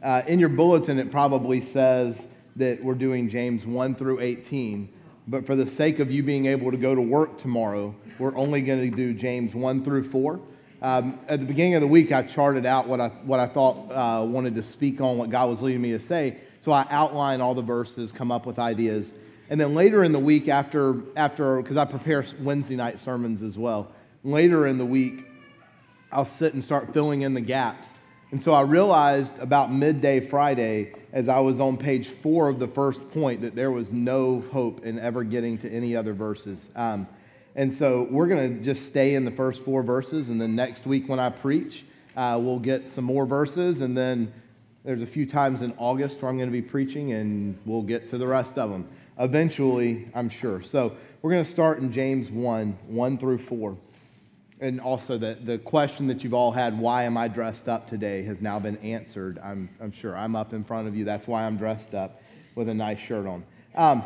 In your bulletin, it probably says that we're doing James 1 through 18, but for the sake of you being able to go to work tomorrow, we're only going to do James 1 through 4. At the beginning of the week, I charted out what I thought wanted to speak on, what God was leading me to say. So I outline all the verses, come up with ideas. And then later in the week, after because I prepare Wednesday night sermons as well, later in the week, I'll sit and start filling in the gaps. And so I realized about midday Friday, as I was on page 4 of the first point, that there was no hope in ever getting to any other verses. And so we're going to just stay in the first 4 verses, and then next week when I preach, we'll get some more verses, and then there's a few times in August where I'm going to be preaching, and we'll get to the rest of them eventually, I'm sure. So we're going to start in James 1 through 4. And also the question that you've all had, why am I dressed up today, has now been answered. I'm sure. I'm up in front of you. That's why I'm dressed up with a nice shirt on.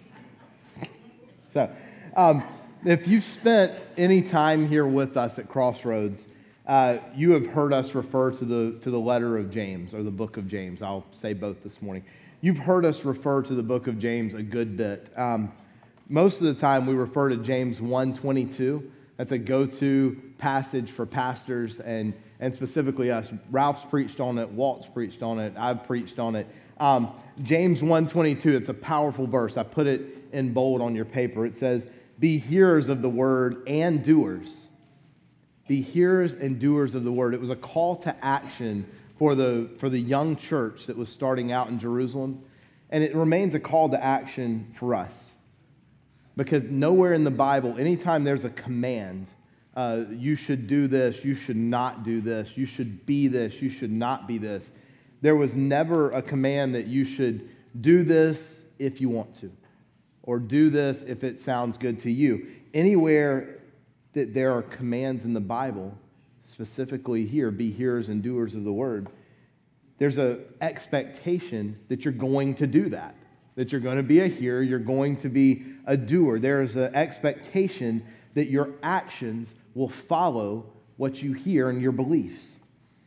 If you've spent any time here with us at Crossroads, you have heard us refer to the letter of James, or the book of James. I'll say both this morning. You've heard us refer to the book of James a good bit. Most of the time we refer to James 1:22. That's a go-to passage for pastors and specifically us. Ralph's preached on it. Walt's preached on it. I've preached on it. James 1:22, it's a powerful verse. I put it in bold on your paper. It says, "Be hearers of the word and doers." Be hearers and doers of the word. It was a call to action for the young church that was starting out in Jerusalem. And it remains a call to action for us. Because nowhere in the Bible, anytime there's a command, you should do this, you should not do this, you should be this, you should not be this, there was never a command that you should do this if you want to, or do this if it sounds good to you. Anywhere that there are commands in the Bible, specifically here, be hearers and doers of the word, there's an expectation that you're going to do that. That you're going to be a hearer, you're going to be a doer. There is an expectation that your actions will follow what you hear and your beliefs.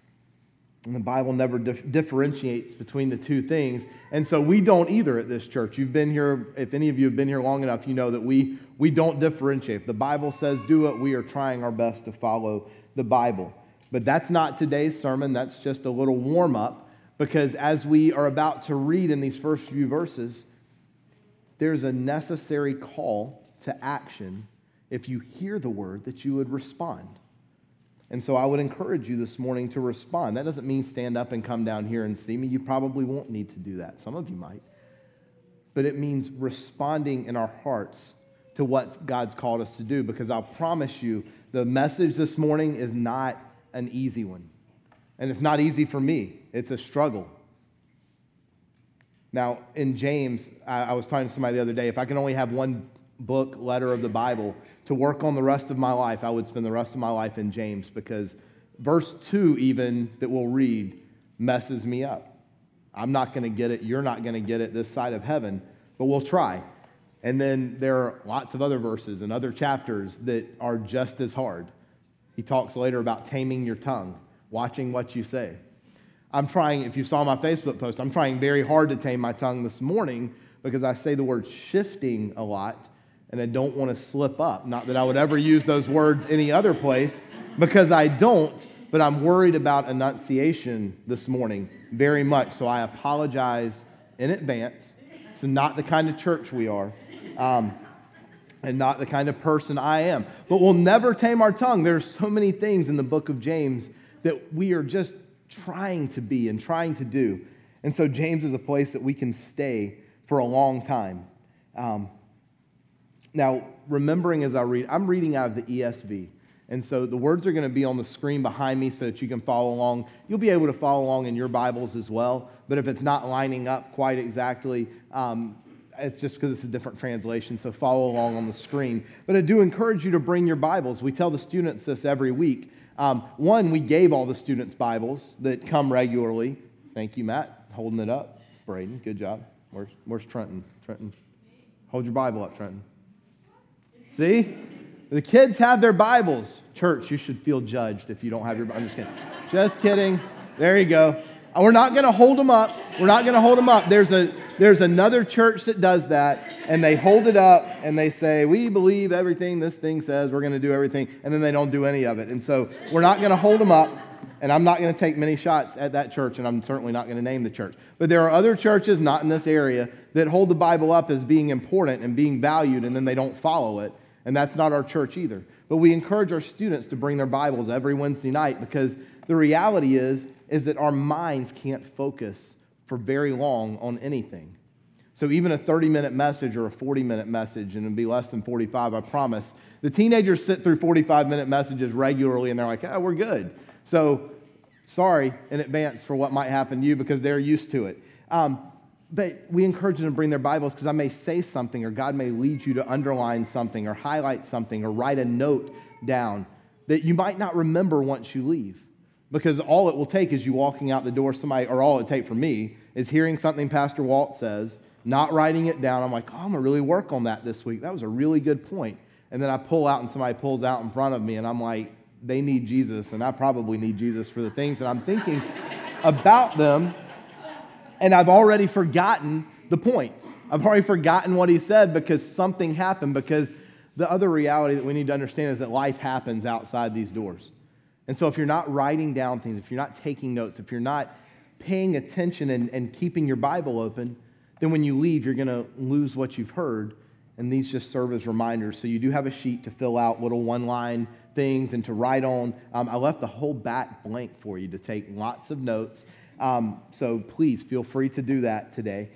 And the Bible never differentiates between the two things. And so we don't either at this church. You've been here, if any of you have been here long enough, you know that we don't differentiate. If the Bible says do it, we are trying our best to follow the Bible. But that's not today's sermon. That's just a little warm-up. Because as we are about to read in these first few verses, there's a necessary call to action if you hear the word that you would respond. And so I would encourage you this morning to respond. That doesn't mean stand up and come down here and see me. You probably won't need to do that. Some of you might. But it means responding in our hearts to what God's called us to do. Because I'll promise you, the message this morning is not an easy one. And it's not easy for me. It's a struggle. Now, in James, I was talking to somebody the other day, if I can only have one book, letter of the Bible, to work on the rest of my life, I would spend the rest of my life in James, because verse 2 even that we'll read messes me up. I'm not going to get it. You're not going to get it this side of heaven, but we'll try. And then there are lots of other verses and other chapters that are just as hard. He talks later about taming your tongue. Watching what you say. I'm trying, if you saw my Facebook post, I'm trying very hard to tame my tongue this morning because I say the word shifting a lot and I don't want to slip up. Not that I would ever use those words any other place because I don't, but I'm worried about enunciation this morning very much. So I apologize in advance. It's not the kind of church we are. And not the kind of person I am. But we'll never tame our tongue. There's so many things in the book of James that we are just trying to be and trying to do. And so James is a place that we can stay for a long time. Now, remembering as I read, I'm reading out of the ESV. And so the words are going to be on the screen behind me so that you can follow along. You'll be able to follow along in your Bibles as well. But if it's not lining up quite exactly, it's just because it's a different translation, so follow along on the screen. But I do encourage you to bring your Bibles. We tell the students this every week. One, we gave all the students Bibles that come regularly. Thank you, Matt, holding it up. Braden, good job. Where's Trenton? Trenton, hold your Bible up, Trenton. See? The kids have their Bibles. Church, you should feel judged if you don't have your Bible. I'm just kidding. Just kidding. There you go. We're not going to hold them up. We're not going to hold them up. There's another church that does that, and they hold it up, and they say, we believe everything this thing says. We're going to do everything, and then they don't do any of it. And so we're not going to hold them up, and I'm not going to take many shots at that church, and I'm certainly not going to name the church. But there are other churches, not in this area, that hold the Bible up as being important and being valued, and then they don't follow it. And that's not our church either. But we encourage our students to bring their Bibles every Wednesday night, because the reality is that our minds can't focus for very long on anything. So even a 30-minute message or a 40-minute message, and it'll be less than 45, I promise. The teenagers sit through 45-minute messages regularly, and they're like, we're good. So sorry in advance for what might happen to you, because they're used to it. But we encourage them to bring their Bibles, because I may say something, or God may lead you to underline something or highlight something or write a note down that you might not remember once you leave. Because all it will take is you walking out the door, or all it take for me is hearing something Pastor Walt says, not writing it down. I'm like, I'm going to really work on that this week. That was a really good point. And then I pull out and somebody pulls out in front of me, and I'm like, they need Jesus, and I probably need Jesus for the things that I'm thinking about them. And I've already forgotten the point. I've already forgotten what he said because something happened, because the other reality that we need to understand is that life happens outside these doors. And so if you're not writing down things, if you're not taking notes, if you're not paying attention and keeping your Bible open, then when you leave, you're going to lose what you've heard. And these just serve as reminders. So you do have a sheet to fill out little one-line things and to write on. I left the whole back blank for you to take lots of notes. So please feel free to do that today,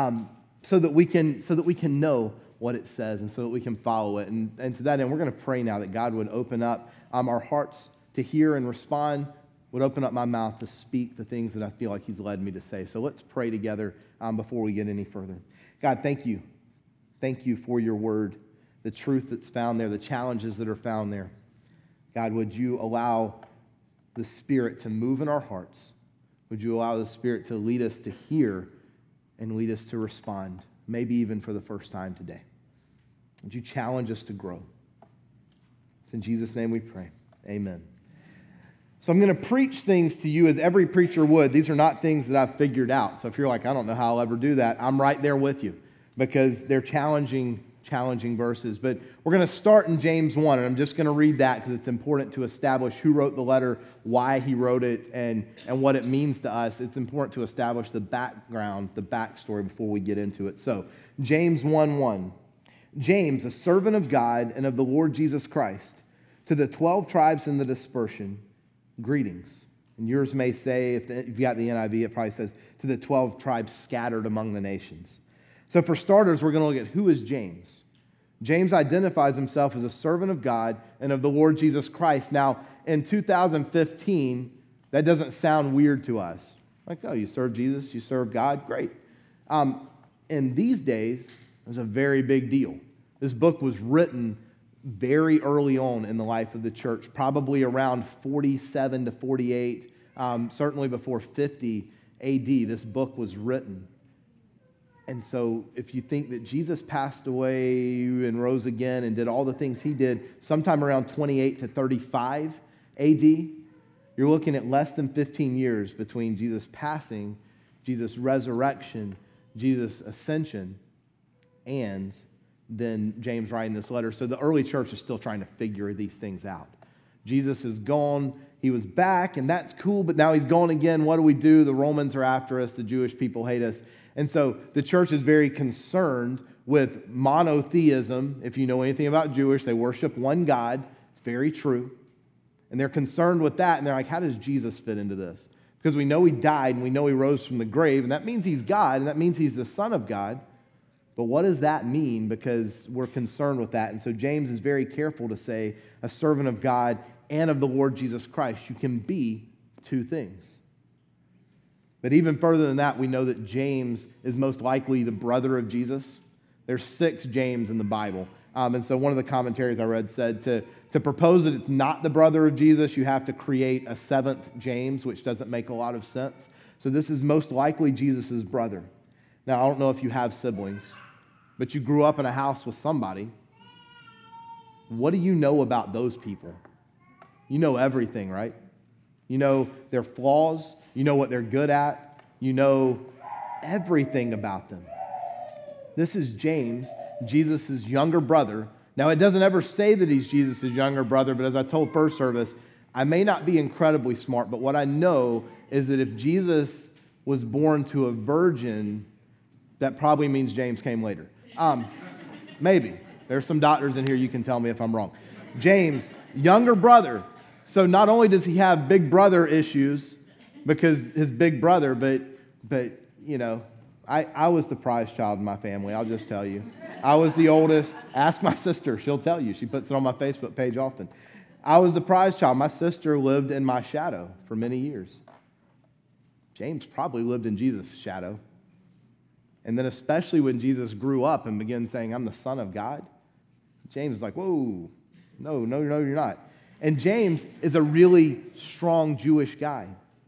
so that we can know what it says and so that we can follow it. And to that end, we're going to pray now that God would open up our hearts to hear and respond, would open up my mouth to speak the things that I feel like he's led me to say. So let's pray together before we get any further. God, thank you. Thank you for your word, the truth that's found there, the challenges that are found there. God, would you allow the Spirit to move in our hearts? Would you allow the Spirit to lead us to hear and lead us to respond, maybe even for the first time today? Would you challenge us to grow? It's in Jesus' name we pray. Amen. So I'm going to preach things to you as every preacher would. These are not things that I've figured out. So if you're like, I don't know how I'll ever do that, I'm right there with you, because they're challenging verses. But we're going to start in James 1, and I'm just going to read that because it's important to establish who wrote the letter, why he wrote it, and what it means to us. It's important to establish the background, the backstory before we get into it. So James 1:1. James, a servant of God and of the Lord Jesus Christ, to the 12 tribes in the dispersion, greetings. And yours may say, if you got the NIV, it probably says, to the 12 tribes scattered among the nations. So for starters, we're going to look at who is James. James identifies himself as a servant of God and of the Lord Jesus Christ. Now, in 2015, that doesn't sound weird to us. Like, oh, you serve Jesus, you serve God, great. In these days, it was a very big deal. This book was written very early on in the life of the church, probably around 47 to 48, certainly before 50 AD, this book was written. And so if you think that Jesus passed away and rose again and did all the things he did sometime around 28 to 35 AD, you're looking at less than 15 years between Jesus passing, Jesus' resurrection, Jesus' ascension, and then James writing this letter. So the early church is still trying to figure these things out. Jesus is gone. He was back, and that's cool, but now he's gone again. What do we do? The Romans are after us. The Jewish people hate us. And so the church is very concerned with monotheism. If you know anything about Jewish, they worship one God. It's very true. And they're concerned with that, and they're like, how does Jesus fit into this? Because we know he died, and we know he rose from the grave, and that means he's God, and that means he's the Son of God. But what does that mean? Because we're concerned with that. And so James is very careful to say, a servant of God and of the Lord Jesus Christ. You can be two things. But even further than that, we know that James is most likely the brother of Jesus. There's 6 James in the Bible. And so one of the commentaries I read said to propose that it's not the brother of Jesus, you have to create a 7th James, which doesn't make a lot of sense. So this is most likely Jesus' brother. Now, I don't know if you have siblings, but you grew up in a house with somebody. What do you know about those people? You know everything, right? You know their flaws. You know what they're good at. You know everything about them. This is James, Jesus' younger brother. Now, it doesn't ever say that he's Jesus' younger brother, but as I told first service, I may not be incredibly smart, but what I know is that if Jesus was born to a virgin, that probably means James came later. Maybe. There's some doctors in here, you can tell me if I'm wrong. James, younger brother. So not only does he have big brother issues because his big brother, but you know, I was the prize child in my family, I'll just tell you. I was the oldest. Ask my sister, she'll tell you. She puts it on my Facebook page often. I was the prize child. My sister lived in my shadow for many years. James probably lived in Jesus' shadow. And then especially when Jesus grew up and began saying, I'm the Son of God, James is like, whoa, no, you're not. And James is a really strong Jewish guy.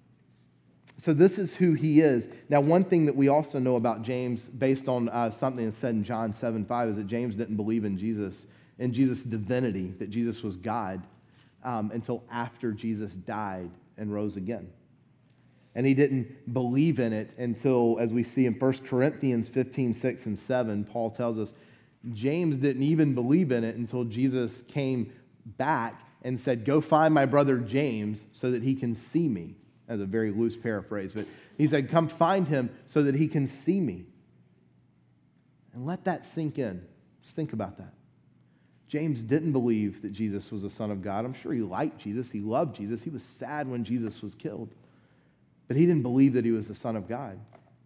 So this is who he is. Now, one thing that we also know about James, based on something that's said in John 7:5, is that James didn't believe in Jesus' divinity, that Jesus was God, until after Jesus died and rose again. And he didn't believe in it until, as we see in 1 Corinthians 15:6 and 7, Paul tells us, James didn't even believe in it until Jesus came back and said, go find my brother James so that he can see me. That's a very loose paraphrase, but he said, come find him so that he can see me. And let that sink in. Just think about that. James didn't believe that Jesus was the Son of God. I'm sure he liked Jesus. He loved Jesus. He was sad when Jesus was killed. But he didn't believe that he was the Son of God.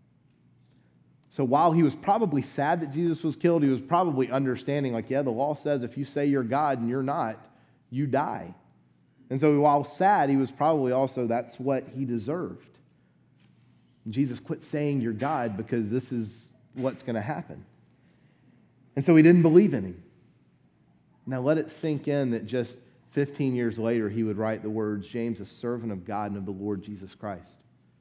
So while he was probably sad that Jesus was killed, he was probably understanding, like, yeah, the law says if you say you're God and you're not, you die. And so while sad, he was probably also, that's what he deserved. And Jesus quit saying you're God because this is what's going to happen. And so he didn't believe in him. Now let it sink in that just 15 years later, he would write the words, James, a servant of God and of the Lord Jesus Christ.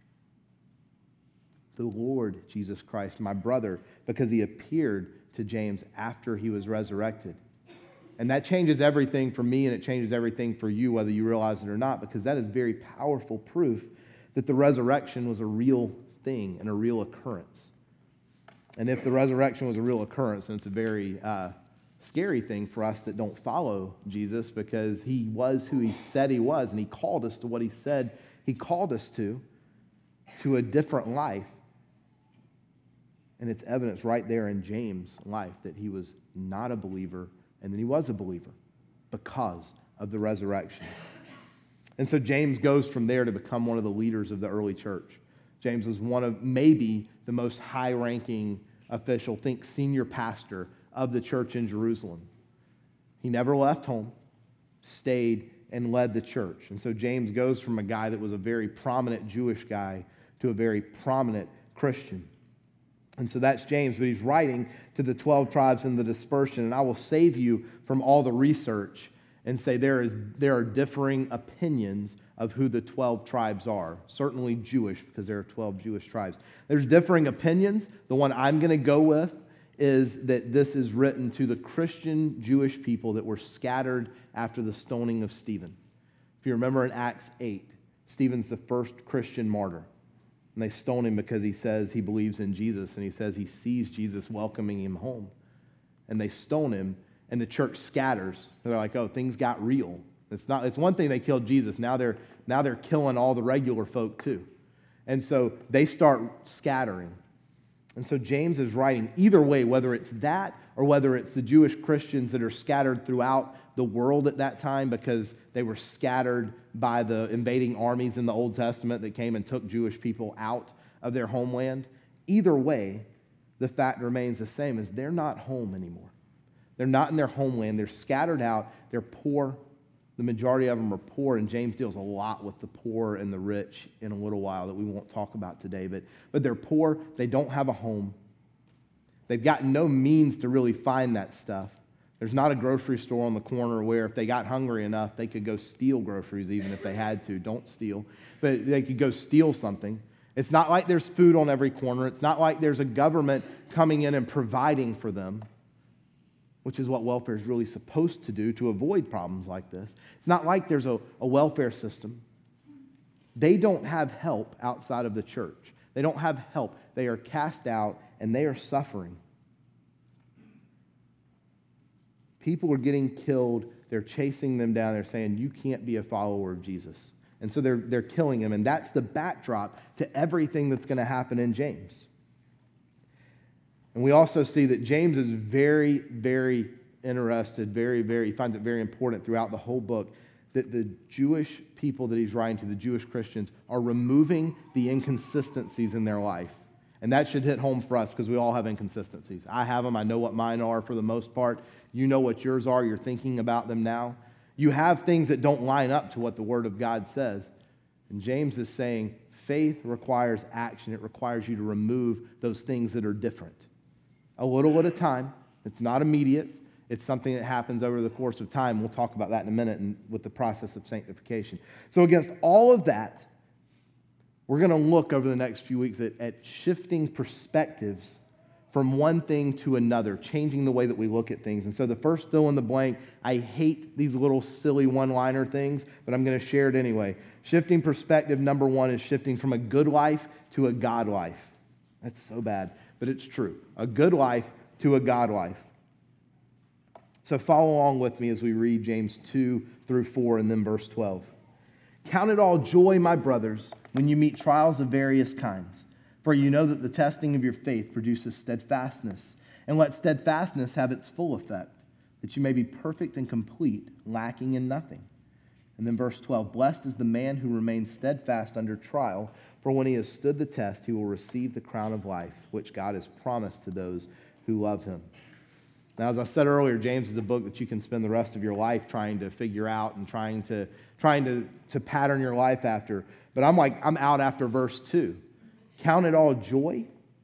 The Lord Jesus Christ, my brother, because he appeared to James after he was resurrected. And that changes everything for me, and it changes everything for you, whether you realize it or not, because that is very powerful proof that the resurrection was a real thing and a real occurrence. And if the resurrection was a real occurrence, then it's a very scary thing for us that don't follow Jesus, because he was who he said he was, and he called us to what he said he called us to a different life. And it's evidence right there in James' life that he was not a believer and then he was a believer because of the resurrection. And so James goes from there to become one of the leaders of the early church. James was one of maybe the most high-ranking official, think senior pastor of the church in Jerusalem. He never left home, stayed, and led the church. And so James goes from a guy that was a very prominent Jewish guy to a very prominent Christian. And so that's James, but he's writing to the 12 tribes in the dispersion. And I will save you from all the research and say there are differing opinions of who the 12 tribes are. Certainly Jewish, because there are 12 Jewish tribes. There's differing opinions. The one I'm going to go with is that this is written to the Christian Jewish people that were scattered after the stoning of Stephen. If you remember in Acts 8, Stephen's the first Christian martyr. And they stone him because he says he believes in Jesus, and he says he sees Jesus welcoming him home. And they stone him, and the church scatters. They're like, oh, things got real. It's one thing they killed Jesus. Now they're killing all the regular folk too. And so they start scattering. And so James is writing either way, whether it's that or whether it's the Jewish Christians that are scattered throughout the world at that time because they were scattered by the invading armies in the Old Testament that came and took Jewish people out of their homeland. Either way, the fact remains the same, is they're not home anymore. They're not in their homeland. They're scattered out. They're poor. The majority of them are poor, and James deals a lot with the poor and the rich in a little while that we won't talk about today. But they're poor. They don't have a home. They've got no means to really find that stuff. There's not a grocery store on the corner where if they got hungry enough, they could go steal groceries even if they had to. Don't steal. But they could go steal something. It's not like there's food on every corner. It's not like there's a government coming in and providing for them, which is what welfare is really supposed to do to avoid problems like this. It's not like there's a welfare system. They don't have help outside of the church. They don't have help. They are cast out and they are suffering. People are getting killed. They're chasing them down. They're saying, you can't be a follower of Jesus. And so they're killing him. And that's the backdrop to everything that's going to happen in James. And we also see that James is very, very interested, he finds it very important throughout the whole book that the Jewish people that he's writing to, the Jewish Christians, are removing the inconsistencies in their life. And that should hit home for us because we all have inconsistencies. I have them. I know what mine are for the most part. You know what yours are. You're thinking about them now. You have things that don't line up to what the Word of God says. And James is saying faith requires action. It requires you to remove those things that are different. A little at a time. It's not immediate. It's something that happens over the course of time. We'll talk about that in a minute and with the process of sanctification. So against all of that, we're going to look over the next few weeks at shifting perspectives from one thing to another, changing the way that we look at things. And so the first fill in the blank, I hate these little silly one-liner things, but I'm going to share it anyway. Shifting perspective, number one, is shifting from a good life to a God life. That's so bad, but it's true. A good life to a God life. So follow along with me as we read James 2 through 4 and then verse 12. Count it all joy, my brothers, when you meet trials of various kinds. For you know that the testing of your faith produces steadfastness. And let steadfastness have its full effect, that you may be perfect and complete, lacking in nothing. And then verse 12, blessed is the man who remains steadfast under trial, for when he has stood the test, he will receive the crown of life, which God has promised to those who love him. Now, as I said earlier, James is a book that you can spend the rest of your life trying to figure out and trying to pattern your life after. But I'm out after verse 2. Count it all joy.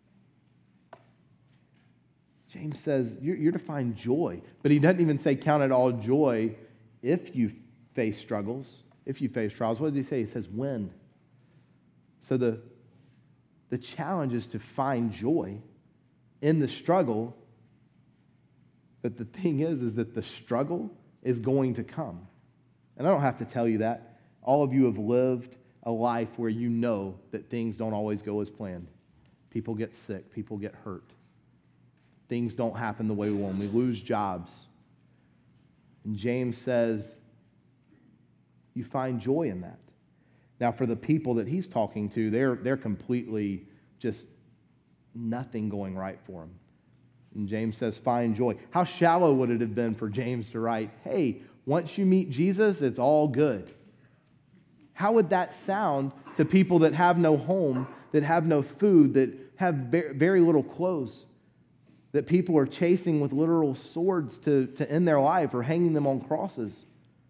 James says you're to find joy. But he doesn't even say count it all joy if you face struggles, if you face trials. What does he say? He says when. So the challenge is to find joy in the struggle. But the thing is that the struggle is going to come. And I don't have to tell you that. All of you have lived a life where you know that things don't always go as planned. People get sick. People get hurt. Things don't happen the way we want. We lose jobs. And James says, you find joy in that. Now, for the people that he's talking to, they're completely just nothing going right for them. And James says, find joy. How shallow would it have been for James to write, hey, once you meet Jesus, it's all good? How would that sound to people that have no home, that have no food, that have very little clothes, that people are chasing with literal swords to end their life or hanging them on crosses?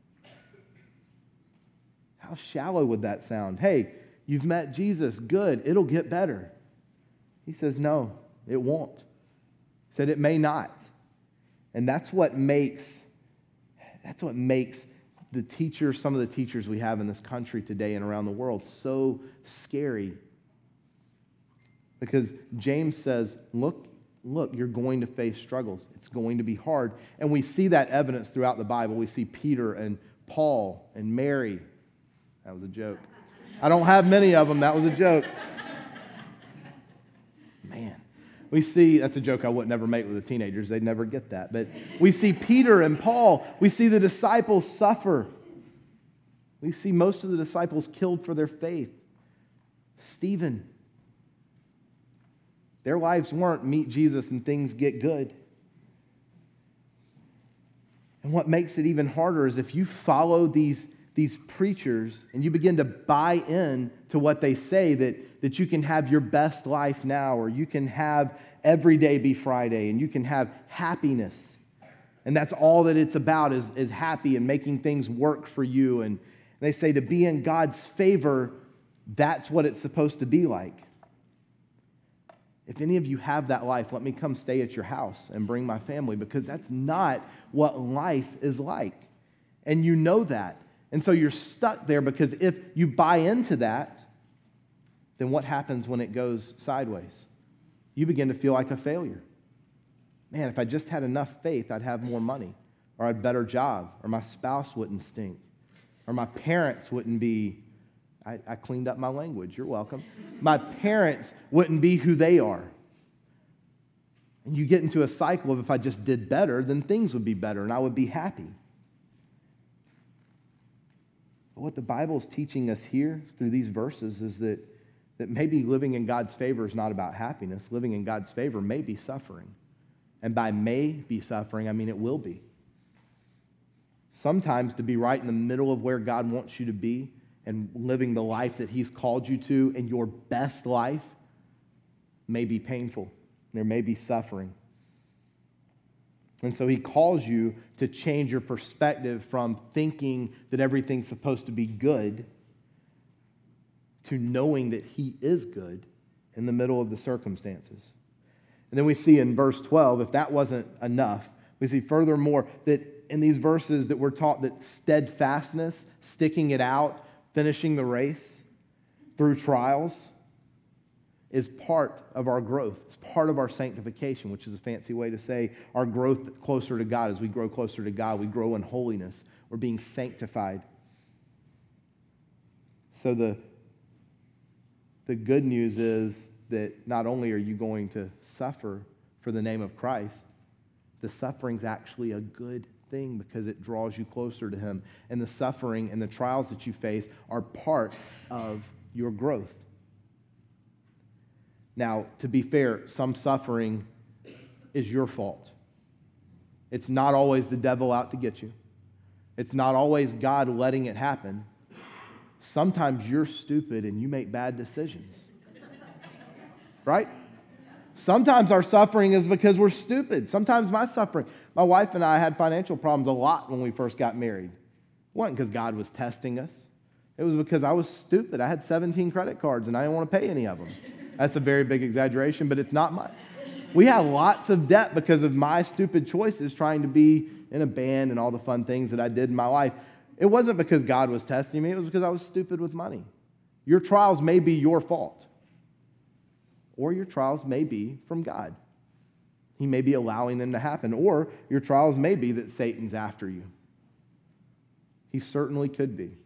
How shallow would that sound? Hey, you've met Jesus, good, it'll get better. He says, no, it won't. He said it may not. And that's what makes the teachers, some of the teachers we have in this country today and around the world, so scary. Because James says, look, you're going to face struggles. It's going to be hard. And we see that evidence throughout the Bible. We see Peter and Paul and Mary. That was a joke. I don't have many of them. That was a joke. Man. We see, that's a joke I would never make with the teenagers. They'd never get that. But we see Peter and Paul. We see the disciples suffer. We see most of the disciples killed for their faith. Stephen. Their lives weren't meet Jesus and things get good. And what makes it even harder is if you follow these preachers and you begin to buy in to what they say, that you can have your best life now, or you can have every day be Friday, and you can have happiness. And that's all that it's about is happy and making things work for you. And they say to be in God's favor, that's what it's supposed to be like. If any of you have that life, let me come stay at your house and bring my family, because that's not what life is like. And you know that. And so you're stuck there, because if you buy into that, then what happens when it goes sideways? You begin to feel like a failure. Man, if I just had enough faith, I'd have more money, or I'd better job, or my spouse wouldn't stink, or my parents wouldn't be I cleaned up my language. You're welcome. My parents wouldn't be who they are. And you get into a cycle of if I just did better, then things would be better and I would be happy. But what the Bible is teaching us here through these verses is that maybe living in God's favor is not about happiness. Living in God's favor may be suffering. And by may be suffering, I mean it will be. Sometimes to be right in the middle of where God wants you to be and living the life that He's called you to, and your best life may be painful. There may be suffering. And so He calls you to change your perspective from thinking that everything's supposed to be good to knowing that He is good in the middle of the circumstances. And then we see in verse 12, if that wasn't enough, we see furthermore that in these verses that we're taught that steadfastness, sticking it out, finishing the race through trials is part of our growth. It's part of our sanctification, which is a fancy way to say our growth closer to God. As we grow closer to God, we grow in holiness. We're being sanctified. So the good news is that not only are you going to suffer for the name of Christ, the suffering's actually a good thing because it draws you closer to Him. And the suffering and the trials that you face are part of your growth. Now, to be fair, some suffering is your fault. It's not always the devil out to get you. It's not always God letting it happen. Sometimes you're stupid and you make bad decisions. Right? Sometimes our suffering is because we're stupid. Sometimes my wife and I had financial problems a lot when we first got married. It wasn't because God was testing us. It was because I was stupid. I had 17 credit cards and I didn't want to pay any of them. That's a very big exaggeration, but it's not much. We had lots of debt because of my stupid choices trying to be in a band and all the fun things that I did in my life. It wasn't because God was testing me. It was because I was stupid with money. Your trials may be your fault. Or your trials may be from God. He may be allowing them to happen. Or your trials may be that Satan's after you. He certainly could be.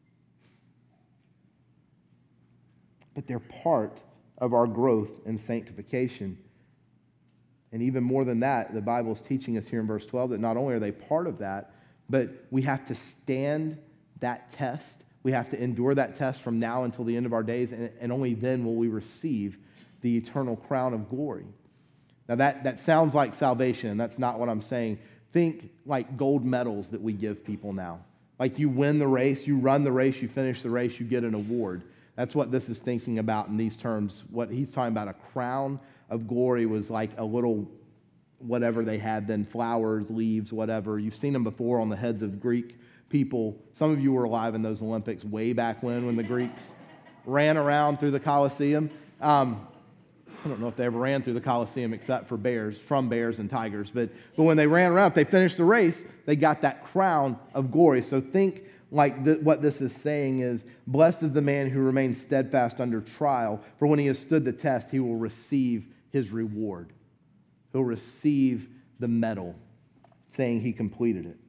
But they're part of our growth and sanctification. And even more than that, the Bible is teaching us here in verse 12 that not only are they part of that, but we have to stand that test. We have to endure that test from now until the end of our days, and only then will we receive the eternal crown of glory. Now that sounds like salvation, and that's not what I'm saying. Think like gold medals that we give people now. Like you win the race, you run the race, you finish the race, you get an award. That's what this is thinking about in these terms. What he's talking about, a crown of glory, was like a little whatever they had then, flowers, leaves, whatever. You've seen them before on the heads of Greek people. Some of you were alive in those Olympics way back when the Greeks ran around through the Colosseum. I don't know if they ever ran through the Colosseum except for from bears and tigers. But when they ran around, if they finished the race, they got that crown of glory. So think like what this is saying is, blessed is the man who remains steadfast under trial, for when he has stood the test, he will receive his reward. He'll receive the medal, saying he completed it.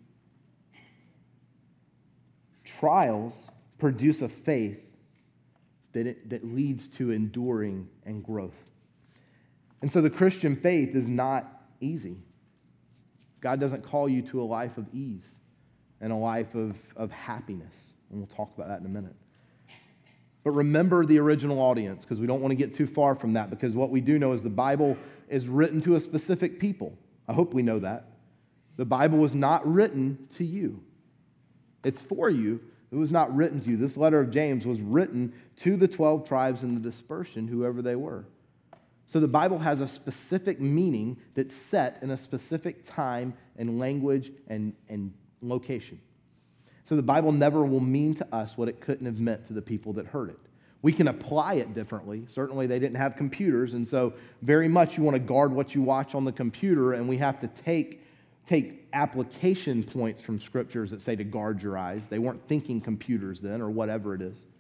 Trials produce a faith that leads to enduring and growth. And so the Christian faith is not easy. God doesn't call you to a life of ease and a life of happiness. And we'll talk about that in a minute. But remember the original audience, because we don't want to get too far from that, because what we do know is the Bible is written to a specific people. I hope we know that. The Bible was not written to you. It's for you. It was not written to you. This letter of James was written to the 12 tribes in the dispersion, whoever they were. So the Bible has a specific meaning that's set in a specific time and language and location. So the Bible never will mean to us what it couldn't have meant to the people that heard it. We can apply it differently. Certainly they didn't have computers, and so very much you want to guard what you watch on the computer, and we have to take application points from scriptures that say to guard your eyes. They weren't thinking computers then, or whatever it is.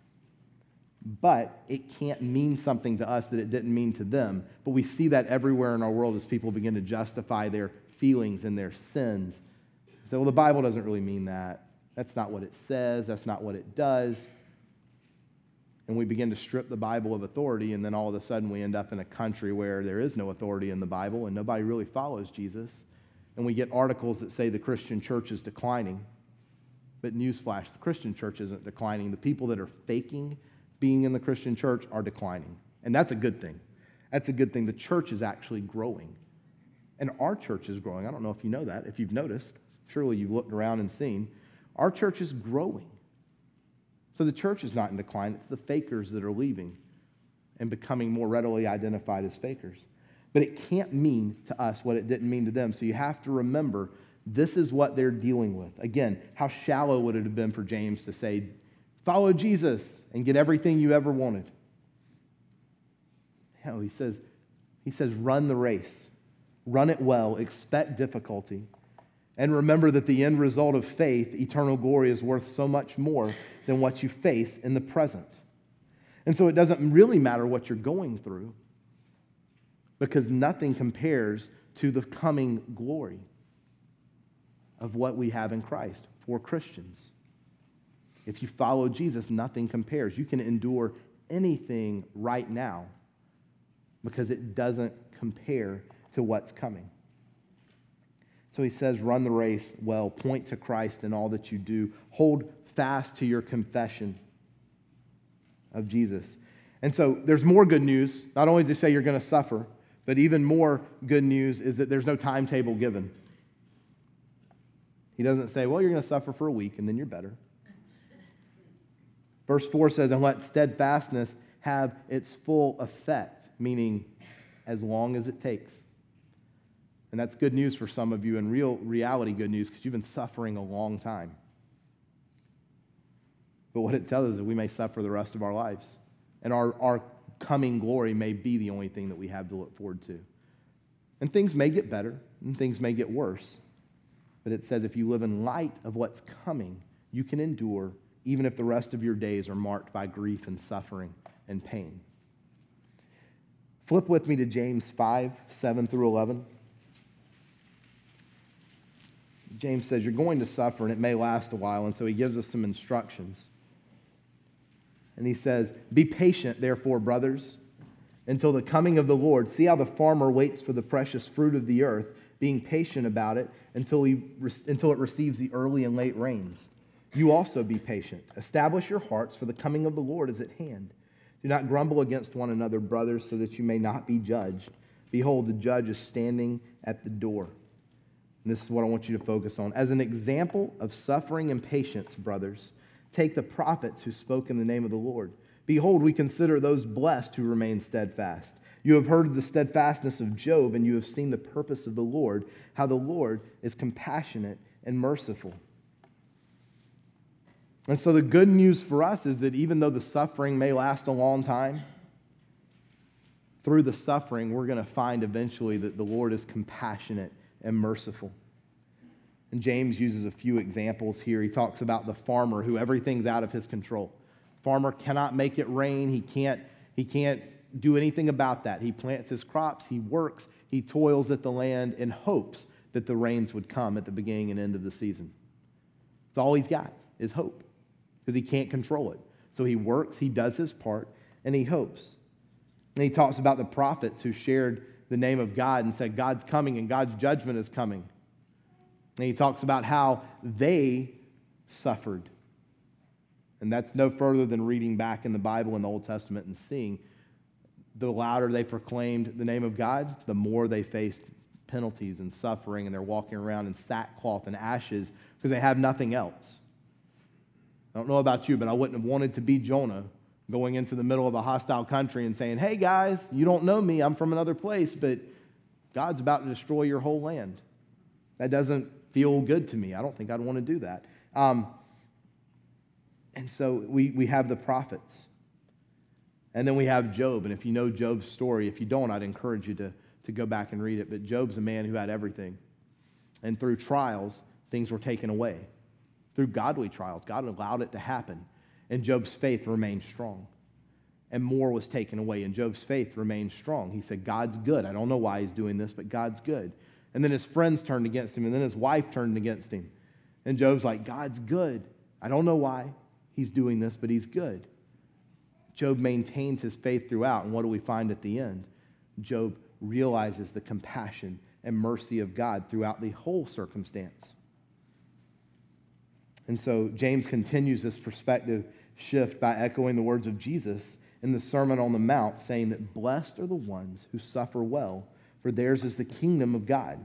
But it can't mean something to us that it didn't mean to them. But we see that everywhere in our world as people begin to justify their feelings and their sins. Say, well, the Bible doesn't really mean that. That's not what it says. That's not what it does. and we begin to strip the Bible of authority, and then all of a sudden we end up in a country where there is no authority in the Bible and nobody really follows Jesus. And we get articles that say the Christian church is declining. But newsflash, the Christian church isn't declining. The people that are faking being in the Christian church are declining. And that's a good thing. That's a good thing. The church is actually growing. And our church is growing. I don't know if you know that. If you've noticed, surely you've looked around and seen. Our church is growing. So the church is not in decline. It's the fakers that are leaving and becoming more readily identified as fakers. But it can't mean to us what it didn't mean to them. So you have to remember, this is what they're dealing with. Again, how shallow would it have been for James to say, follow Jesus and get everything you ever wanted? No, he says, run the race. Run it well. Expect difficulty. And remember that the end result of faith, eternal glory, is worth so much more than what you face in the present. And so it doesn't really matter what you're going through, because nothing compares to the coming glory of what we have in Christ for Christians. If you follow Jesus, nothing compares. You can endure anything right now because it doesn't compare to what's coming. So he says, run the race well, point to Christ in all that you do, hold fast to your confession of Jesus. And so there's more good news. Not only does he say you're going to suffer, but even more good news is that there's no timetable given. He doesn't say, well, you're going to suffer for a week and then you're better. Verse 4 says, and let steadfastness have its full effect, meaning as long as it takes. And that's good news for some of you, and reality good news, because you've been suffering a long time. But what it tells us is that we may suffer the rest of our lives. And our coming glory may be the only thing that we have to look forward to. And things may get better, and things may get worse. But it says if you live in light of what's coming, you can endure, even if the rest of your days are marked by grief and suffering and pain. Flip with me to James 5, 7 through 11. James says you're going to suffer and it may last a while, and so he gives us some instructions. And he says, be patient, therefore, brothers, until the coming of the Lord. See how the farmer waits for the precious fruit of the earth, being patient about it until it receives the early and late rains. You also be patient. Establish your hearts, for the coming of the Lord is at hand. Do not grumble against one another, brothers, so that you may not be judged. Behold, the judge is standing at the door. And this is what I want you to focus on. As an example of suffering and patience, brothers, take the prophets who spoke in the name of the Lord. Behold, we consider those blessed who remain steadfast. You have heard of the steadfastness of Job, and you have seen the purpose of the Lord, how the Lord is compassionate and merciful. And so the good news for us is that even though the suffering may last a long time, through the suffering, we're going to find eventually that the Lord is compassionate and merciful. And James uses a few examples here. He talks about the farmer who everything's out of his control. Farmer cannot make it rain. He can't do anything about that. He plants his crops, he works, he toils at the land in hopes that the rains would come at the beginning and end of the season. It's all he's got is hope, because he can't control it. So he works, he does his part, and he hopes. And he talks about the prophets who shared the name of God and said, God's coming and God's judgment is coming. And he talks about how they suffered. And that's no further than reading back in the Bible in the Old Testament and seeing the louder they proclaimed the name of God, the more they faced penalties and suffering, and they're walking around in sackcloth and ashes because they have nothing else. I don't know about you, but I wouldn't have wanted to be Jonah going into the middle of a hostile country and saying, hey guys, you don't know me, I'm from another place, but God's about to destroy your whole land. That doesn't feel good to me. I don't think I'd want to do that. And so we have the prophets. And then we have Job. And if you know Job's story, if you don't, I'd encourage you to go back and read it. But Job's a man who had everything. And through trials, things were taken away. Through godly trials, God allowed it to happen. And Job's faith remained strong. And more was taken away, and Job's faith remained strong. He said, God's good. I don't know why he's doing this, but God's good. And then his friends turned against him, and then his wife turned against him. And Job's like, God's good. I don't know why he's doing this, but he's good. Job maintains his faith throughout, and what do we find at the end? Job realizes the compassion and mercy of God throughout the whole circumstance. And so James continues this perspective shift by echoing the words of Jesus in the Sermon on the Mount, saying that blessed are the ones who suffer well, for theirs is the kingdom of God.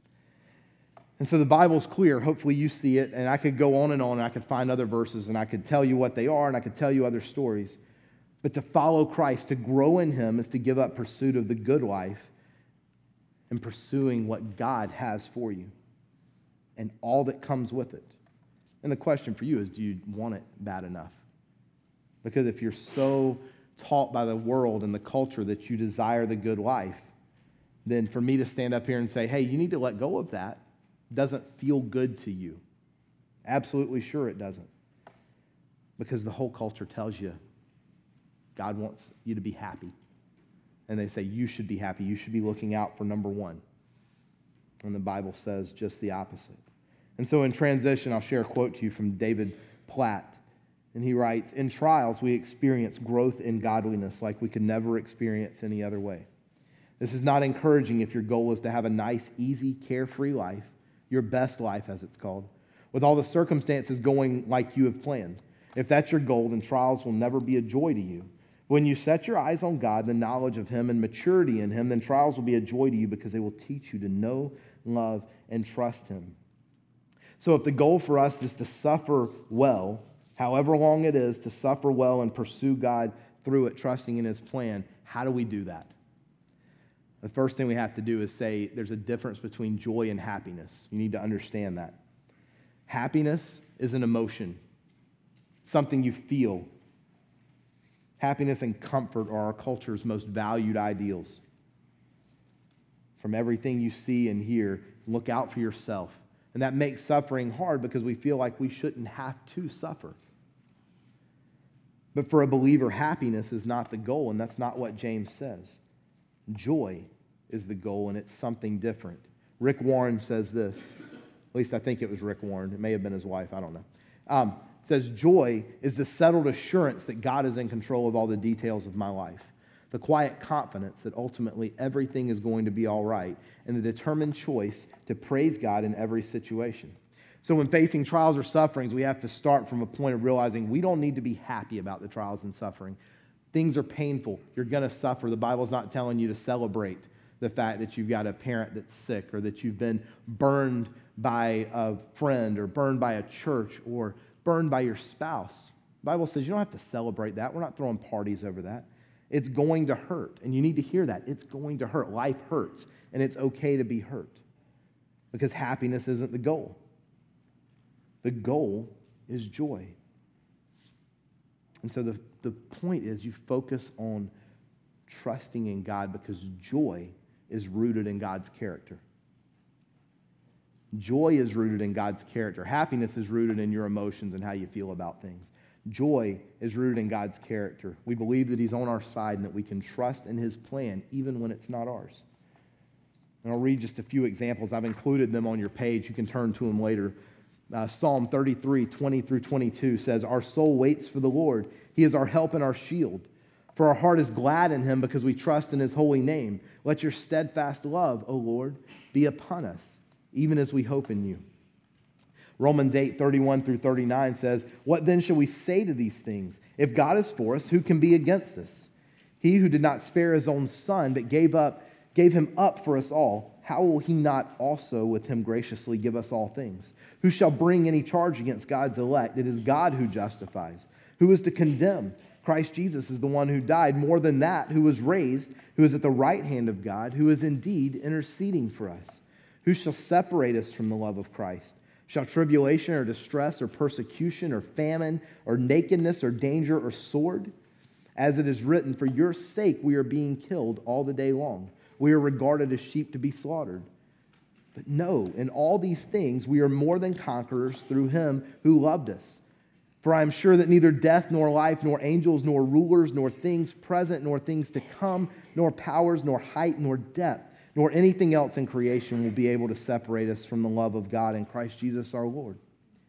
And so the Bible's clear. Hopefully you see it, and I could go on, and I could find other verses, and I could tell you what they are, and I could tell you other stories. But to follow Christ, to grow in Him, is to give up pursuit of the good life and pursuing what God has for you and all that comes with it. And the question for you is, do you want it bad enough? Because if you're so taught by the world and the culture that you desire the good life, then for me to stand up here and say, hey, you need to let go of that, doesn't feel good to you. Absolutely sure it doesn't. Because the whole culture tells you God wants you to be happy. And they say you should be happy. You should be looking out for number one. And the Bible says just the opposite. And so in transition, I'll share a quote to you from David Platt. And he writes, in trials, we experience growth in godliness like we could never experience any other way. This is not encouraging if your goal is to have a nice, easy, carefree life, your best life as it's called, with all the circumstances going like you have planned. If that's your goal, then trials will never be a joy to you. When you set your eyes on God, the knowledge of Him and maturity in Him, then trials will be a joy to you because they will teach you to know, love, and trust Him. So if the goal for us is to suffer well, however long it is, to suffer well and pursue God through it, trusting in His plan, how do we do that? The first thing we have to do is say there's a difference between joy and happiness. You need to understand that. Happiness is an emotion, something you feel. Happiness and comfort are our culture's most valued ideals. From everything you see and hear, look out for yourself. And that makes suffering hard because we feel like we shouldn't have to suffer. But for a believer, happiness is not the goal, and that's not what James says. Joy is the goal, and it's something different. Rick Warren says this. At least I think it was Rick Warren. It may have been his wife. I don't know. Says, joy is the settled assurance that God is in control of all the details of my life. The quiet confidence that ultimately everything is going to be all right, and the determined choice to praise God in every situation. So when facing trials or sufferings, we have to start from a point of realizing we don't need to be happy about the trials and suffering. Things are painful. You're going to suffer. The Bible's not telling you to celebrate the fact that you've got a parent that's sick, or that you've been burned by a friend, or burned by a church, or burned by your spouse. The Bible says you don't have to celebrate that. We're not throwing parties over that. It's going to hurt, and you need to hear that. It's going to hurt. Life hurts, and it's okay to be hurt because happiness isn't the goal. The goal is joy. And so the point is you focus on trusting in God because joy is rooted in God's character. Joy is rooted in God's character. Happiness is rooted in your emotions and how you feel about things. Joy is rooted in God's character. We believe that He's on our side and that we can trust in His plan even when it's not ours. And I'll read just a few examples. I've included them on your page. You can turn to them later. Psalm 33, 20 through 22 says, our soul waits for the Lord. He is our help and our shield. For our heart is glad in Him because we trust in His holy name. Let your steadfast love, O Lord, be upon us, even as we hope in you. Romans 8, 31 through 39 says, what then shall we say to these things? If God is for us, who can be against us? He who did not spare His own Son, but gave Him up for us all, how will He not also with Him graciously give us all things? Who shall bring any charge against God's elect? It is God who justifies. Who is to condemn? Christ Jesus is the one who died, more than that, who was raised, who is at the right hand of God, who is indeed interceding for us. Who shall separate us from the love of Christ? Shall tribulation or distress or persecution or famine or nakedness or danger or sword? As it is written, for your sake we are being killed all the day long. We are regarded as sheep to be slaughtered. But no, in all these things we are more than conquerors through Him who loved us. For I am sure that neither death nor life, nor angels, nor rulers, nor things present, nor things to come, nor powers, nor height, nor depth, nor anything else in creation will be able to separate us from the love of God in Christ Jesus our Lord.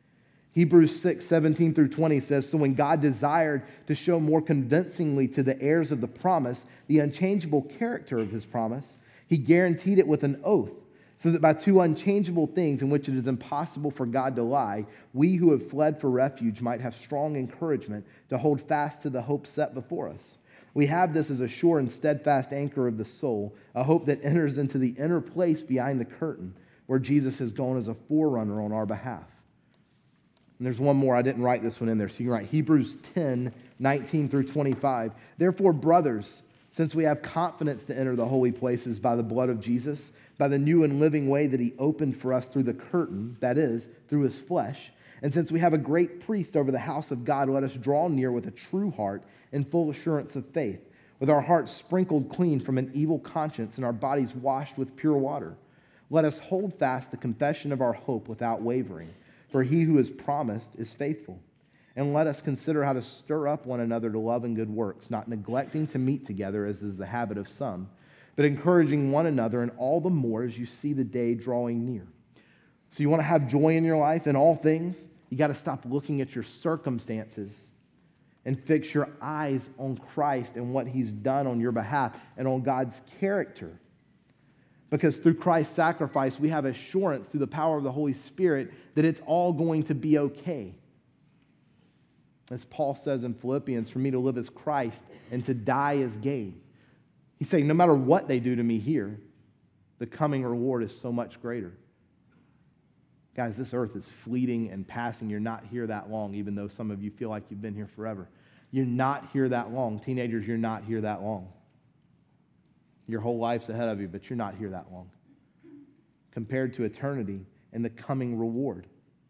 Hebrews 6:17-20 says, "So when God desired to show more convincingly to the heirs of the promise the unchangeable character of his promise, he guaranteed it with an oath, so that by two unchangeable things in which it is impossible for God to lie, we who have fled for refuge might have strong encouragement to hold fast to the hope set before us. We have this as a sure and steadfast anchor of the soul, a hope that enters into the inner place behind the curtain, where Jesus has gone as a forerunner on our behalf." And there's one more. I didn't write this one in there, so you can write Hebrews 10:19-25. "Therefore, brothers, since we have confidence to enter the holy places by the blood of Jesus, by the new and living way that he opened for us through the curtain, that is, through his flesh, and since we have a great priest over the house of God, let us draw near with a true heart and full assurance of faith, with our hearts sprinkled clean from an evil conscience and our bodies washed with pure water. Let us hold fast the confession of our hope without wavering, for he who has promised is faithful. And let us consider how to stir up one another to love and good works, not neglecting to meet together as is the habit of some, but encouraging one another, and all the more as you see the day drawing near." So you want to have joy in your life in all things? You got to stop looking at your circumstances and fix your eyes on Christ and what he's done on your behalf and on God's character. Because through Christ's sacrifice, we have assurance through the power of the Holy Spirit that it's all going to be okay. As Paul says in Philippians, "For me to live as Christ and to die as gain." He's saying no matter what they do to me here, the coming reward is so much greater. Guys, this earth is fleeting and passing. You're not here that long, even though some of you feel like you've been here forever. You're not here that long. Teenagers, you're not here that long. Your whole life's ahead of you, but you're not here that long compared to eternity and the coming reward.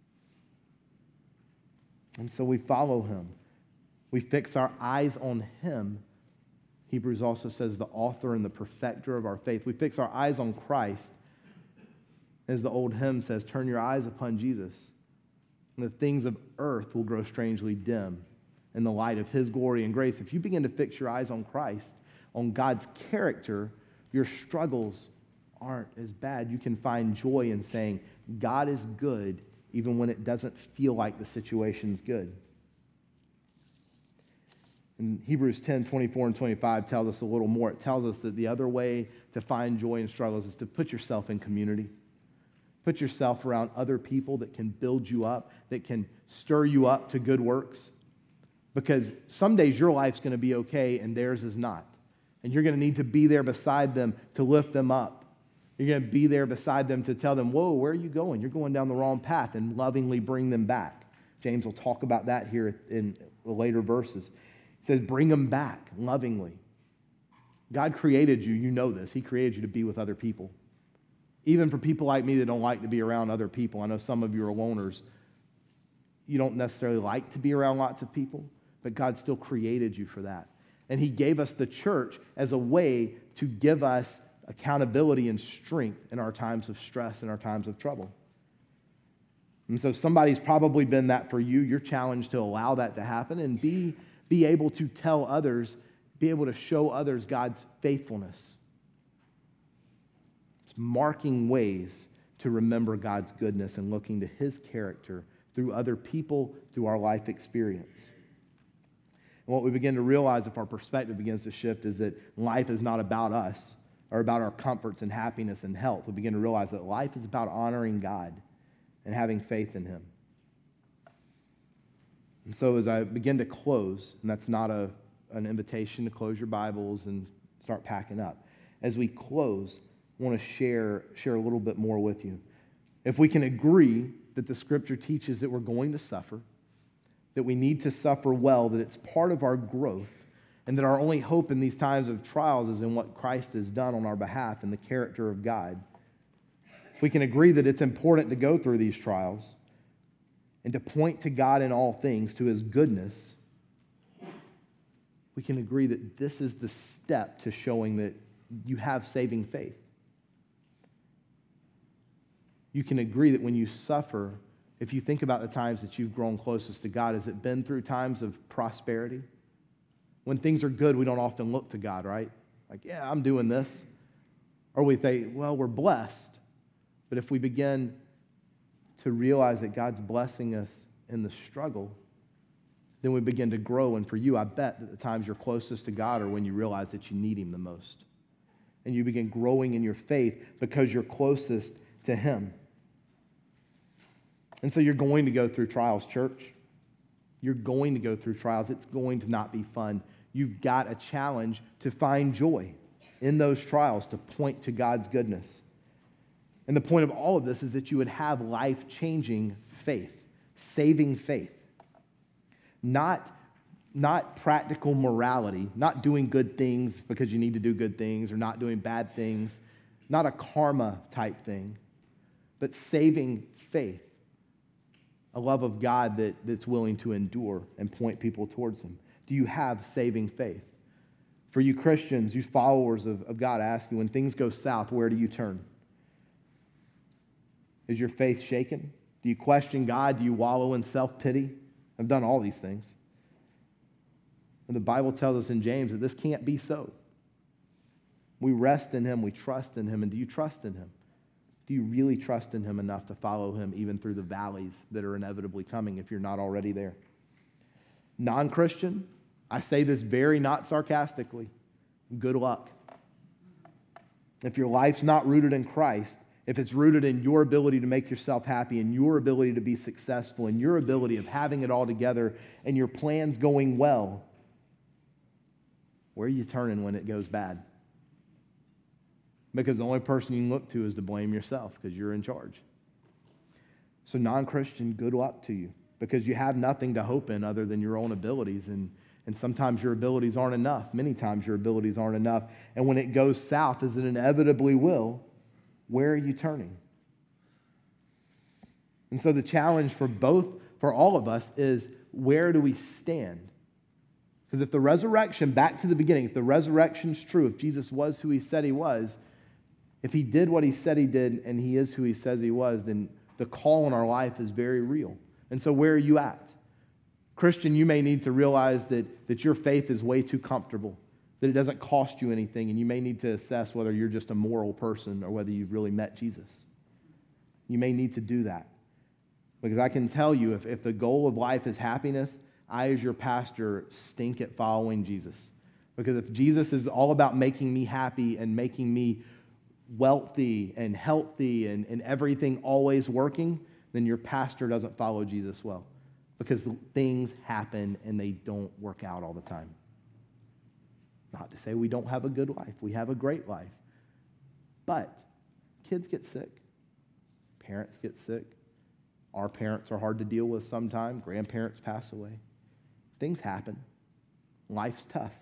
And so we follow him. We fix our eyes on him. Hebrews also says the author and the perfecter of our faith. We fix our eyes on Christ. As the old hymn says, "Turn your eyes upon Jesus, and the things of earth will grow strangely dim in the light of his glory and grace." If you begin to fix your eyes on Christ, on God's character, your struggles aren't as bad. You can find joy in saying, God is good even when it doesn't feel like the situation's good. And Hebrews 10:24-25 tells us a little more. It tells us that the other way to find joy in struggles is to put yourself in community. Put yourself around other people that can build you up, that can stir you up to good works. Because some days your life's going to be okay and theirs is not. And you're going to need to be there beside them to lift them up. You're going to be there beside them to tell them, "Whoa, where are you going? You're going down the wrong path," and lovingly bring them back. James will talk about that here in the later verses. He says, bring them back lovingly. God created you. You know this. He created you to be with other people. Even for people like me that don't like to be around other people. I know some of you are loners. You don't necessarily like to be around lots of people, but God still created you for that. And he gave us the church as a way to give us accountability and strength in our times of stress and our times of trouble. And so somebody's probably been that for you. You're challenged to allow that to happen and be able to tell others, be able to show others God's faithfulness. It's marking ways to remember God's goodness and looking to his character through other people, through our life experience. And what we begin to realize if our perspective begins to shift is that life is not about us or about our comforts and happiness and health. We begin to realize that life is about honoring God and having faith in him. And so as I begin to close, and that's not an invitation to close your Bibles and start packing up. As we close, I want to share a little bit more with you. If we can agree that the Scripture teaches that we're going to suffer, that we need to suffer well, that it's part of our growth, and that our only hope in these times of trials is in what Christ has done on our behalf and the character of God. If we can agree that it's important to go through these trials and to point to God in all things, to his goodness, we can agree that this is the step to showing that you have saving faith. You can agree that when you suffer, if you think about the times that you've grown closest to God, has it been through times of prosperity? When things are good, we don't often look to God, right? Like, yeah, I'm doing this. Or we think, well, we're blessed. But if we begin to realize that God's blessing us in the struggle, then we begin to grow. And for you, I bet that the times you're closest to God are when you realize that you need Him the most. And you begin growing in your faith because you're closest to Him. And so you're going to go through trials, church. You're going to go through trials. It's going to not be fun. You've got a challenge to find joy in those trials, to point to God's goodness. And the point of all of this is that you would have life-changing faith, saving faith. Not practical morality, not doing good things because you need to do good things or not doing bad things, not a karma type thing, but saving faith, a love of God that's willing to endure and point people towards Him. Do you have saving faith? For you Christians, you followers of God, I ask you, when things go south, where do you turn? Is your faith shaken? Do you question God? Do you wallow in self-pity? I've done all these things. And the Bible tells us in James that this can't be so. We rest in Him, we trust in Him, and do you trust in Him? Do you really trust in Him enough to follow Him even through the valleys that are inevitably coming if you're not already there? Non-Christian, I say this very not sarcastically, good luck. If your life's not rooted in Christ, if it's rooted in your ability to make yourself happy and your ability to be successful and your ability of having it all together and your plans going well, where are you turning when it goes bad? Because the only person you can look to is to blame yourself because you're in charge. So non-Christian, good luck to you because you have nothing to hope in other than your own abilities. And sometimes your abilities aren't enough. Many times your abilities aren't enough. And when it goes south, as it inevitably will, where are you turning? And so the challenge for all of us is, where do we stand? Because if the resurrection, back to the beginning, if the resurrection's true, if Jesus was who He said He was, if He did what He said He did, and He is who He says He was, then the call in our life is very real. And so where are you at? Christian, you may need to realize that your faith is way too comfortable, that it doesn't cost you anything, and you may need to assess whether you're just a moral person or whether you've really met Jesus. You may need to do that. Because I can tell you, if the goal of life is happiness, I, as your pastor, stink at following Jesus. Because if Jesus is all about making me happy and making me wealthy and healthy and everything always working, then your pastor doesn't follow Jesus well. Because things happen and they don't work out all the time. Not to say we don't have a good life. We have a great life. But kids get sick. Parents get sick. Our parents are hard to deal with sometimes. Grandparents pass away. Things happen. Life's tough.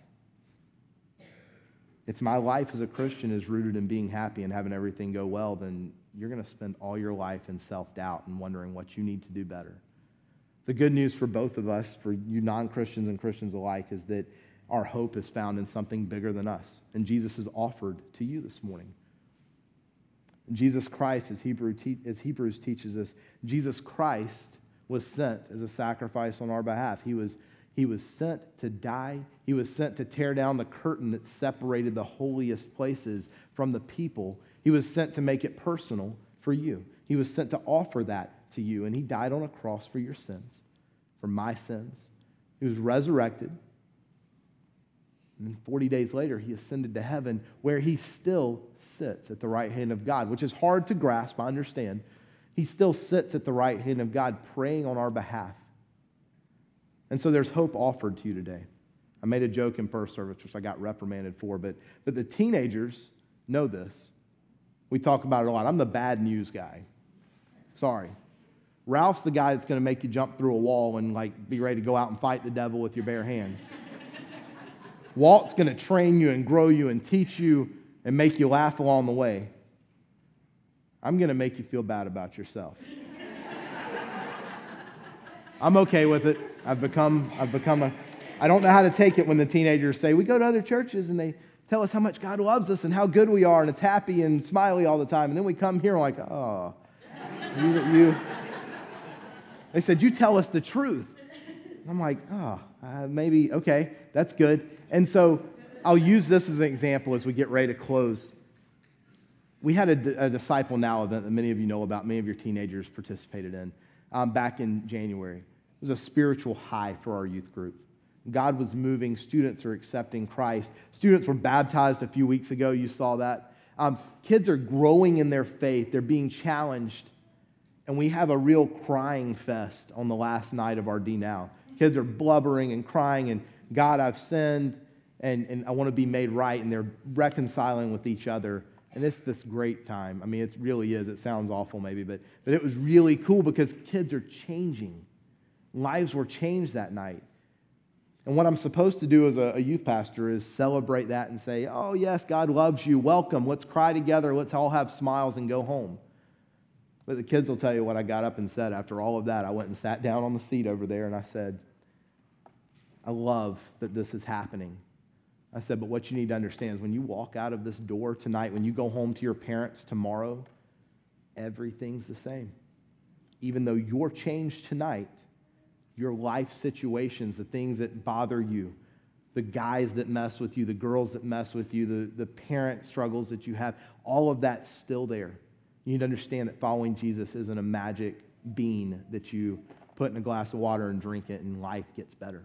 If my life as a Christian is rooted in being happy and having everything go well, then you're going to spend all your life in self-doubt and wondering what you need to do better. The good news for both of us, for you non-Christians and Christians alike, is that our hope is found in something bigger than us. And Jesus is offered to you this morning. Jesus Christ, as Hebrews teaches us, Jesus Christ was sent as a sacrifice on our behalf. He was sent to die. He was sent to tear down the curtain that separated the holiest places from the people. He was sent to make it personal for you. He was sent to offer that to you, and He died on a cross for your sins, for my sins. He was resurrected. And then 40 days later, He ascended to heaven, where He still sits at the right hand of God, which is hard to grasp, I understand. He still sits at the right hand of God, praying on our behalf. And so there's hope offered to you today. I made a joke in first service, which I got reprimanded for, but the teenagers know this. We talk about it a lot. I'm the bad news guy. Sorry. Ralph's the guy that's going to make you jump through a wall and be ready to go out and fight the devil with your bare hands. Walt's going to train you and grow you and teach you and make you laugh along the way. I'm going to make you feel bad about yourself. I'm okay with it. I don't know how to take it when the teenagers say, we go to other churches and they tell us how much God loves us and how good we are and it's happy and smiley all the time. And then we come here and like, oh, you. They said, you tell us the truth. And I'm like, oh, maybe, okay, that's good. And so I'll use this as an example as we get ready to close. We had a Disciple Now event that many of you know about, many of your teenagers participated in back in January. It was a spiritual high for our youth group. God was moving. Students are accepting Christ. Students were baptized a few weeks ago. You saw that. Kids are growing in their faith. They're being challenged. And we have a real crying fest on the last night of our D Now. Kids are blubbering and crying, and God, I've sinned, and I want to be made right. And they're reconciling with each other. And it's this great time. I mean, it really is. It sounds awful maybe, but it was really cool because kids are changing. Lives were changed that night. And what I'm supposed to do as a youth pastor is celebrate that and say, oh, yes, God loves you. Welcome. Let's cry together. Let's all have smiles and go home. But the kids will tell you what I got up and said after all of that. I went and sat down on the seat over there and I said, I love that this is happening. I said, but what you need to understand is when you walk out of this door tonight, when you go home to your parents tomorrow, everything's the same. Even though you're changed tonight, your life situations, the things that bother you, the guys that mess with you, the girls that mess with you, the parent struggles that you have, all of that's still there. You need to understand that following Jesus isn't a magic bean that you put in a glass of water and drink it and life gets better.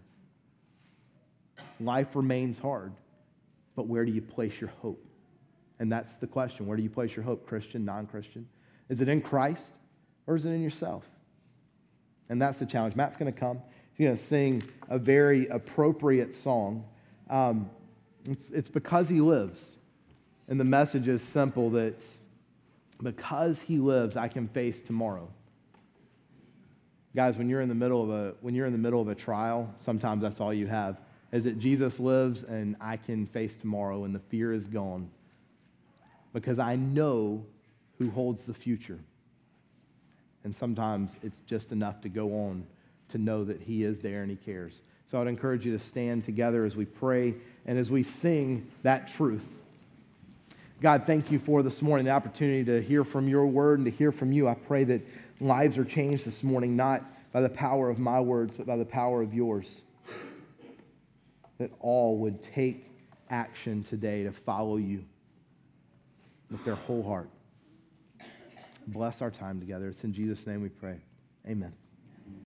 Life remains hard, but where do you place your hope? And that's the question. Where do you place your hope, Christian, non-Christian? Is it in Christ or is it in yourself? And that's the challenge. Matt's going to come. He's going to sing a very appropriate song. It's because he lives. And the message is simple, that because he lives, I can face tomorrow. Guys, when you're in the middle of a trial, sometimes that's all you have, is that Jesus lives and I can face tomorrow and the fear is gone because I know who holds the future. And sometimes it's just enough to go on to know that he is there and he cares. So I'd encourage you to stand together as we pray and as we sing that truth. God, thank you for this morning, the opportunity to hear from your word and to hear from you. I pray that lives are changed this morning, not by the power of my words, but by the power of yours. That all would take action today to follow you with their whole heart. Bless our time together. It's in Jesus' name we pray. Amen.